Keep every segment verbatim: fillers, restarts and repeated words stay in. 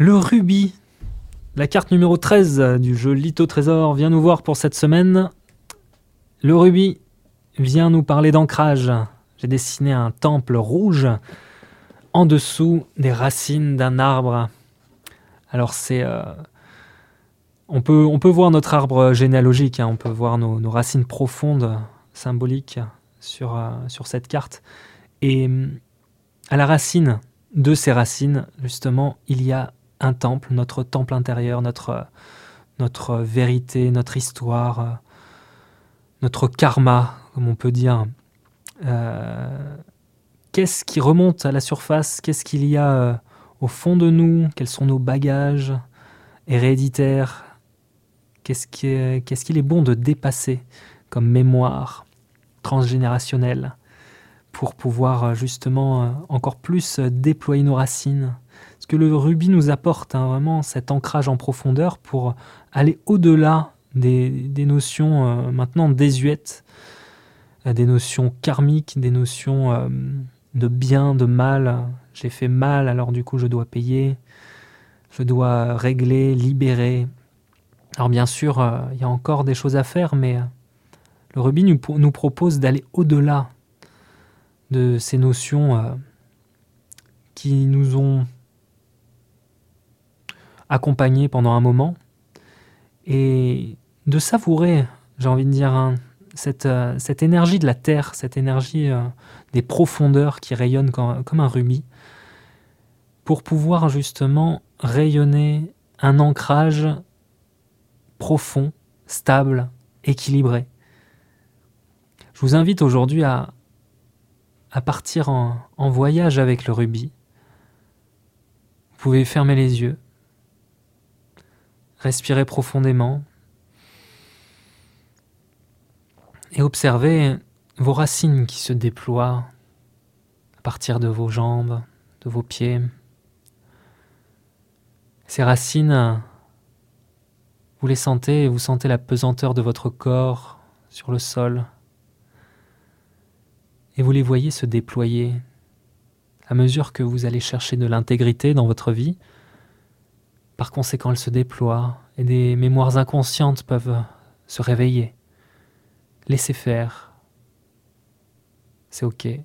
Le rubis, la carte numéro treize du jeu Litho Trésor, vient nous voir pour cette semaine. Le rubis vient nous parler d'ancrage. J'ai dessiné un temple rouge en dessous des racines d'un arbre. Alors c'est... Euh, on, peut, on peut voir notre arbre généalogique, hein, on peut voir nos, nos racines profondes, symboliques, sur, euh, sur cette carte. Et à la racine de ces racines, justement, il y a un temple, notre temple intérieur, notre, notre vérité, notre histoire, notre karma, comme on peut dire. Euh, qu'est-ce qui remonte à la surface? Qu'est-ce qu'il y a euh, au fond de nous? Quels sont nos bagages héréditaires? Qu'est-ce qui est, qu'est-ce qu'il est bon de dépasser comme mémoire transgénérationnelle pour pouvoir justement euh, encore plus déployer nos racines? Ce que le rubis nous apporte, hein, vraiment cet ancrage en profondeur pour aller au-delà des, des notions euh, maintenant désuètes, euh, des notions karmiques, des notions euh, de bien, de mal. J'ai fait mal, alors du coup je dois payer, je dois régler, libérer. Alors bien sûr, il euh, y a encore des choses à faire, mais euh, le rubis nous, nous propose d'aller au-delà de ces notions euh, qui nous ont accompagnés pendant un moment, et de savourer, j'ai envie de dire, hein, cette, euh, cette énergie de la terre, cette énergie euh, des profondeurs qui rayonne comme, comme un rubis, pour pouvoir justement rayonner un ancrage profond, stable, équilibré. Je vous invite aujourd'hui à, à partir en, en voyage avec le rubis. Vous pouvez fermer les yeux, respirer profondément et observer vos racines qui se déploient à partir de vos jambes, de vos pieds. Ces racines, vous les sentez et vous sentez la pesanteur de votre corps sur le sol. Et vous les voyez se déployer à mesure que vous allez chercher de l'intégrité dans votre vie. Par conséquent, elles se déploient et des mémoires inconscientes peuvent se réveiller. Laissez faire. C'est OK. Et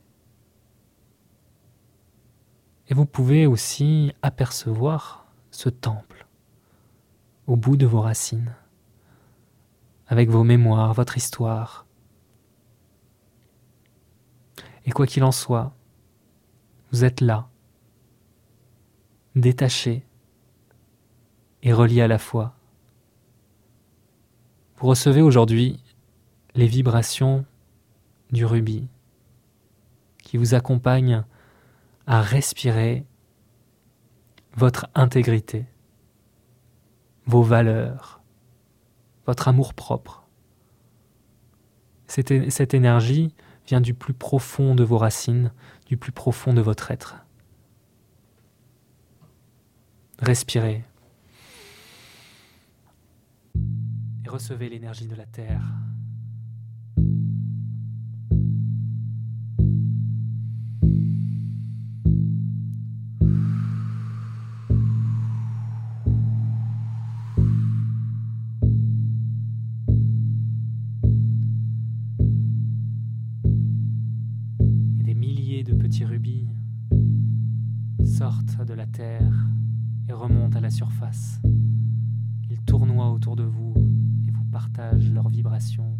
vous pouvez aussi apercevoir ce temple au bout de vos racines, avec vos mémoires, votre histoire. Et quoi qu'il en soit, vous êtes là, détaché et relié à la fois. Vous recevez aujourd'hui les vibrations du rubis qui vous accompagnent à respirer votre intégrité, vos valeurs, votre amour-propre. Cette, cette énergie vient du plus profond de vos racines, du plus profond de votre être. Respirez et recevez l'énergie de la terre. De petits rubis sortent de la terre et remontent à la surface. Ils tournoient autour de vous et vous partagent leurs vibrations.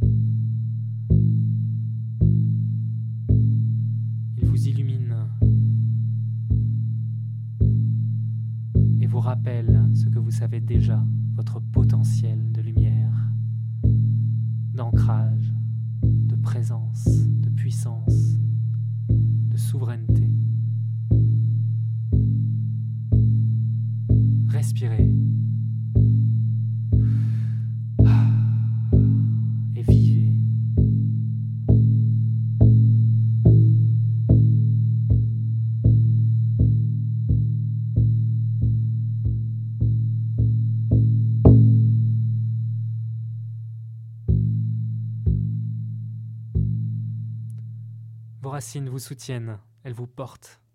Ils vous illuminent et vous rappellent ce que vous savez déjà, votre potentiel de lumière, d'ancrage, de présence, de puissance, de souveraineté. Respirez. Et vivez. Vos racines vous soutiennent, elles vous portent.